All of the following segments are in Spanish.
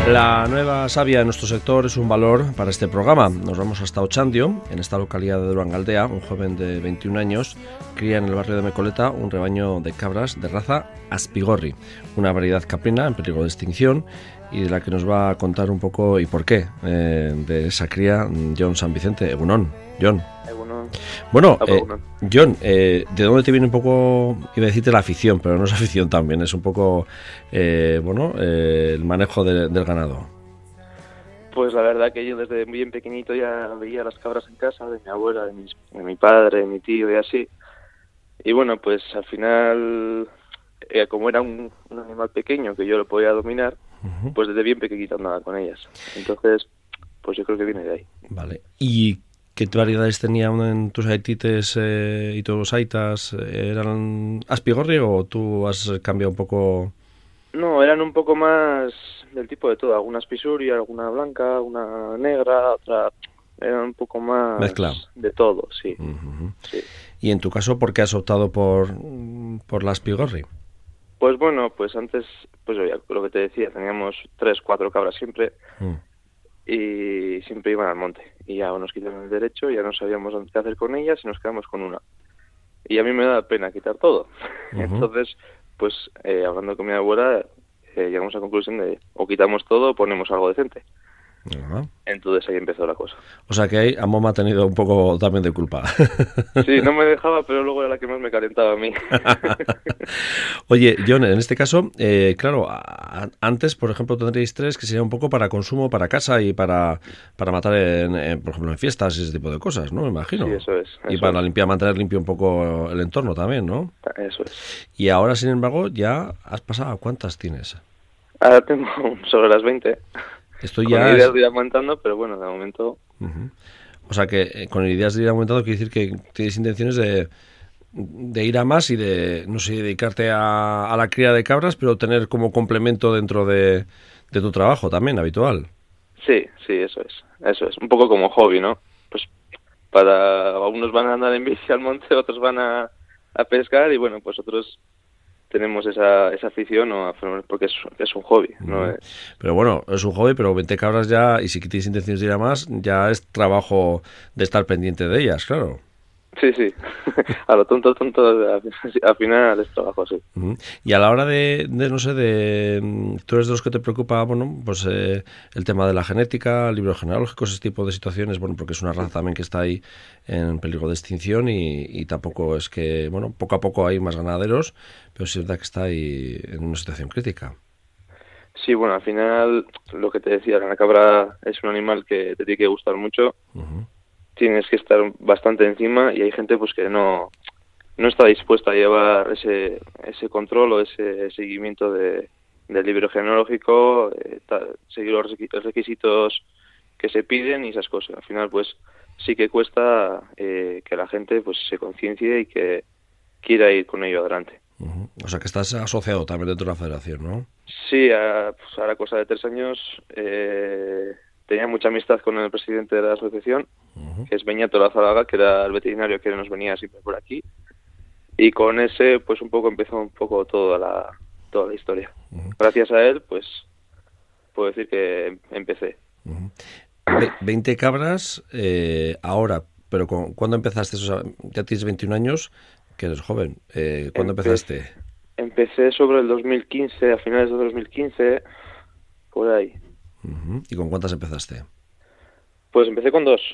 La nueva savia en nuestro sector es un valor para este programa. Nos vamos hasta Ochandio, en esta localidad de Durangaldea. Un joven de 21 años cría en el barrio de Mecoleta un rebaño de cabras de raza Aspigorri, una variedad caprina en peligro de extinción y de la que nos va a contar un poco y por qué de esa cría Jon San Vicente. Egunon, Jon. Bueno, Jon, ¿de dónde te viene un poco, iba a decirte la afición, pero no es afición también, es un poco, el manejo del ganado? Pues la verdad que yo desde bien pequeñito ya veía las cabras en casa, de mi abuela, de mi padre, de mi tío y así. Y bueno, pues al final, como era un animal pequeño que yo lo podía dominar, pues desde bien pequeñito andaba con ellas. Entonces, pues yo creo que viene de ahí. Vale, ¿y qué variedades tenían en tus aitites y tus aitas? ¿Eran Aspigorri o tú has cambiado un poco? No, eran un poco más del tipo de todo. Alguna Aspisuria, alguna blanca, una negra, otra... Eran un poco más mezcla de todo, sí. Sí. ¿Y en tu caso por qué has optado por la Aspigorri? Pues bueno, pues antes, pues lo que te decía, teníamos 3, 4 cabras siempre y siempre iban al monte. Y ya nos quitaron el derecho, ya no sabíamos qué hacer con ellas y nos quedamos con una. Y a mí me da pena quitar todo. Entonces, pues hablando con mi abuela, llegamos a la conclusión de o quitamos todo o ponemos algo decente. Entonces ahí empezó la cosa. O sea que ahí Amoma ha tenido un poco también de culpa. Sí, no me dejaba, pero luego era la que más me calentaba a mí. Oye, Jon, en este caso, claro, antes, por ejemplo, tendréis 3 que sería un poco para consumo, para casa y para matar, por ejemplo, en fiestas y ese tipo de cosas, ¿no? Me imagino. Sí, eso es. Y para mantener limpio un poco el entorno también, ¿no? Eso es. Y ahora, sin embargo, ya has pasado. ¿Cuántas tienes? Ahora tengo sobre las 20. Esto con ya ideas de ir aumentando, pero bueno, de momento... O sea que con ideas de ir aumentando quiere decir que tienes intenciones de ir a más y de, no sé, dedicarte a la cría de cabras, pero tener como complemento dentro de tu trabajo también, habitual. Sí, eso es. Un poco como hobby, ¿no? Pues para algunos van a andar en bici al monte, otros van a pescar y bueno, pues otros tenemos esa afición porque es un hobby, ¿no? Pero bueno, es un hobby, pero 20 cabras ya, y si tienes intenciones de ir a más, ya es trabajo de estar pendiente de ellas, claro. Sí. A lo tonto, al final es trabajo, sí. Y a la hora no sé, tú eres de los que te preocupa, bueno, pues el tema de la genética, libros genealógicos, ese tipo de situaciones, bueno, porque es una raza también que está ahí en peligro de extinción y tampoco es que, bueno, poco a poco hay más ganaderos, pero sí es verdad que está ahí en una situación crítica. Sí, bueno, al final, lo que te decía, la cabra es un animal que te tiene que gustar mucho. Tienes que estar bastante encima y hay gente pues que no está dispuesta a llevar ese control o ese seguimiento del libro genealógico, seguir los requisitos que se piden y esas cosas. Al final pues sí que cuesta que la gente pues se conciencie y que quiera ir con ello adelante. O sea que estás asociado también dentro de la federación, ¿no? Sí, pues ahora cosa de 3 años tenía mucha amistad con el presidente de la asociación, que es Beñato Lazalaga, que era el veterinario que nos venía siempre por aquí. Y con ese, pues un poco empezó un poco toda la historia. Gracias a él, pues puedo decir que empecé. 20 cabras ahora, pero ¿cuándo empezaste? O sea, ya tienes 21 años, que eres joven. ¿Cuándo empezaste? Empecé sobre el 2015, a finales de 2015, por ahí. ¿Y con cuántas empezaste? Pues empecé con 2.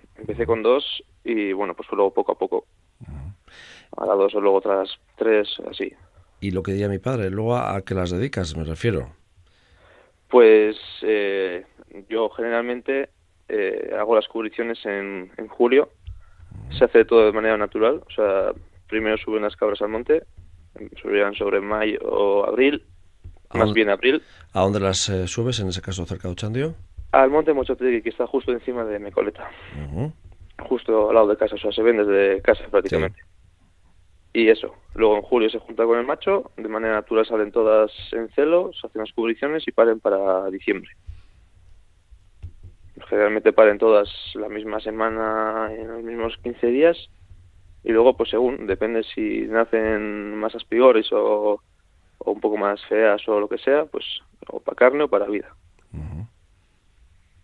Y bueno, pues fue luego poco a poco. Ahora 2 o luego otras 3, así. Y lo que diría mi padre, luego ¿a qué las dedicas, me refiero? Pues yo generalmente hago las cubriciones en julio. Se hace todo de manera natural. O sea, primero suben las cabras al monte, subirán sobre mayo o abril, más bien abril. ¿A dónde las subes, en ese caso cerca de Ochandio? Al monte Mochotegui, que está justo encima de Mecoleta. Justo al lado de casa, o sea, se ven desde casa prácticamente. Sí. Y eso, luego en julio se junta con el macho, de manera natural salen todas en celo, se hacen las cubriciones y paren para diciembre. Generalmente paren todas la misma semana, en los mismos 15 días, y luego pues según, depende si nacen más aspigores o un poco más feas o lo que sea, pues o para carne o para vida.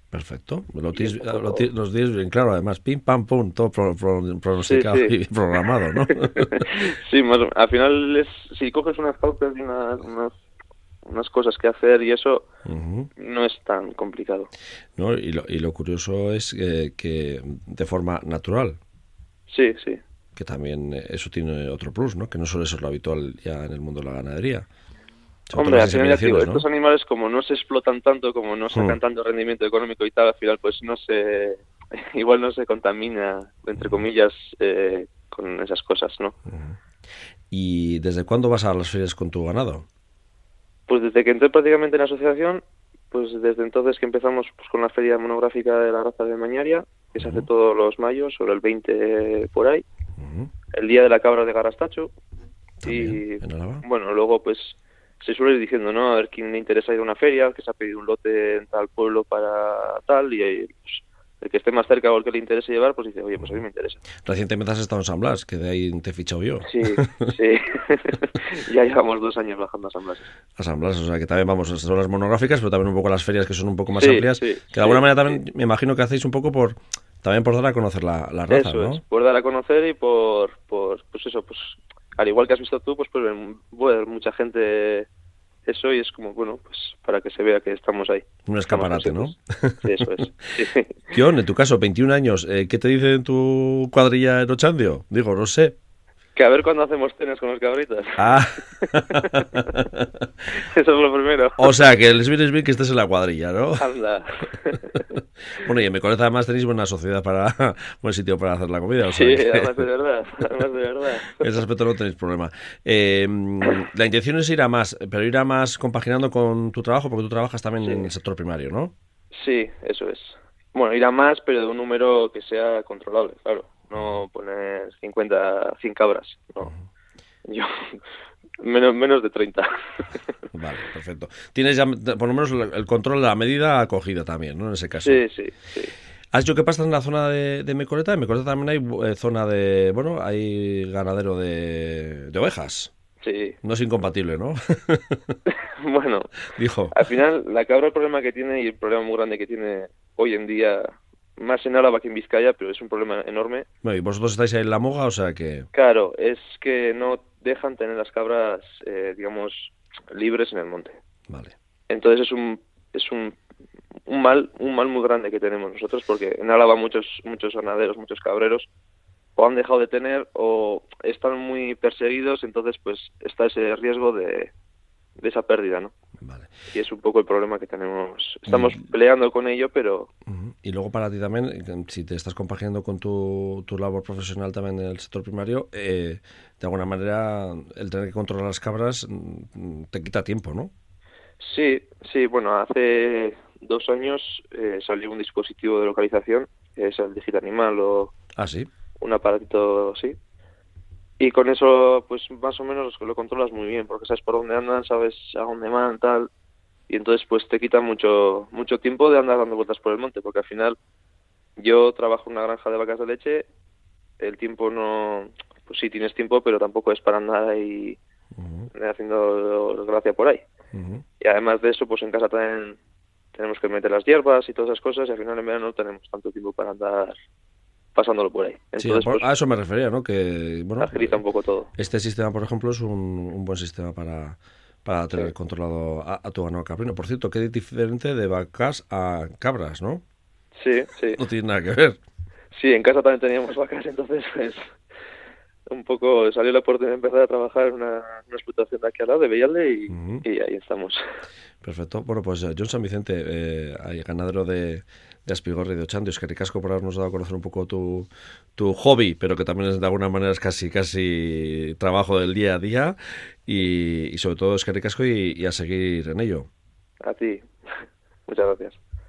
Perfecto. Los tienes bien claro, además, pim, pam, pum, todo pronosticado Sí, sí. y programado, ¿no? Sí, al final si coges unas pautas y unas cosas que hacer y eso, Uh-huh. no es tan complicado. ¿No? Y lo curioso es que de forma natural, Sí, sí. que también eso tiene otro plus, ¿no? Que no suele ser lo habitual ya en el mundo de la ganadería. Sobre todo Hombre, las al final ya te digo, inseminaciones, estos ¿no? animales como no se explotan tanto, como no sacan tanto rendimiento económico y tal, al final pues igual no se contamina, entre comillas, con esas cosas, ¿no? ¿Y desde cuándo vas a las ferias con tu ganado? Pues desde que entré prácticamente en la asociación, pues desde entonces que empezamos pues, con la feria monográfica de la raza de Mañaria, que se hace todos los mayos, sobre el 20 por ahí, el día de la cabra de Garastacho, También, y en Álava. bueno, luego pues se suele ir diciendo, ¿no? A ver quién le interesa ir a una feria, que se ha pedido un lote en tal pueblo para tal, y pues, el que esté más cerca o el que le interese llevar, pues dice, oye, pues a mí me interesa. Recientemente has estado en San Blas, que de ahí te he fichado yo. Sí, sí. Ya llevamos 2 años bajando a San Blas. A San Blas, o sea que también vamos, son las monográficas, pero también un poco las ferias que son un poco más Sí, amplias, sí, que de alguna sí, manera también sí. me imagino que hacéis un poco también por dar a conocer la raza, Eso es, ¿no? por dar a conocer y pues eso, pues al igual que has visto tú, pues puede ver mucha gente eso y es como, bueno, pues para que se vea que estamos ahí. Un Estamos escaparate, ¿no? presentes. Sí, eso es. Sí. John, en tu caso, 21 años, ¿qué te dice en tu cuadrilla en Ochandio? Digo, no sé. Que a ver cuándo hacemos cenas con los cabritas. Ah. Eso es lo primero. O sea, que les vienes bien que estés en la cuadrilla, ¿no? Anda. Bueno, y en Mecoleta además tenéis buena sociedad buen sitio para hacer la comida. O sea Sí, que además de verdad. Además de verdad. en ese aspecto no tenéis problema. La intención es ir a más, pero ir a más compaginando con tu trabajo, porque tú trabajas también Sí. en el sector primario, ¿no? Sí, eso es. Bueno, ir a más, pero de un número que sea controlable, claro. No poner 50, 100 cabras, no. Yo, menos de 30. Vale, perfecto. Tienes ya por lo menos el control de la medida acogida también, ¿no? En ese caso. Sí, sí, sí. ¿Has dicho que pasas en la zona de Mecoleta? En Mecoleta también hay zona hay ganadero de ovejas. Sí. No es incompatible, ¿no? Bueno, Dijo. al final la cabra el problema que tiene y el problema muy grande que tiene hoy en día, más en Álava que en Vizcaya, pero es un problema enorme. Bueno, y vosotros estáis ahí en la Moga, o sea que... Claro, es que no dejan tener las cabras, digamos, libres en el monte. Vale. Entonces un mal muy grande que tenemos nosotros, porque en Álava muchos ganaderos, muchos cabreros, o han dejado de tener o están muy perseguidos, entonces pues está ese riesgo de esa pérdida, ¿no? Vale. Y es un poco el problema que tenemos. Estamos peleando con ello, pero... Y luego para ti también, si te estás compaginando con tu labor profesional también en el sector primario, de alguna manera el tener que controlar las cabras te quita tiempo, ¿no? Sí, bueno, hace 2 años salió un dispositivo de localización, que es el Digital Animal o Ah, sí. un aparatito así. Y con eso, pues más o menos lo controlas muy bien, porque sabes por dónde andan, sabes a dónde van, tal. Y entonces, pues te quita mucho tiempo de andar dando vueltas por el monte, porque al final yo trabajo en una granja de vacas de leche, el tiempo no... Pues sí, tienes tiempo, pero tampoco es para andar ahí haciendo gracia por ahí. Y además de eso, pues en casa también tenemos que meter las hierbas y todas esas cosas, y al final en verano no tenemos tanto tiempo para andar pasándolo por ahí. Entonces, Sí, pues, a eso me refería, ¿no? Que, bueno, agiliza un poco todo. este sistema, por ejemplo, es un buen sistema para tener controlado a tu ganado caprino. Por cierto, qué diferente de vacas a cabras, ¿no? Sí. No tiene nada que ver. Sí, en casa también teníamos vacas, entonces pues un poco salió la oportunidad de empezar a trabajar en una explotación de aquí al lado, de Bellalde, y ahí estamos. Perfecto. Bueno, pues John San Vicente, ganadero de Aspigorri de Ochandio, es que ricasco por habernos dado a conocer un poco tu hobby, pero que también es, de alguna manera es casi trabajo del día a día, y sobre todo es que ricasco y a seguir en ello. A ti. Muchas gracias.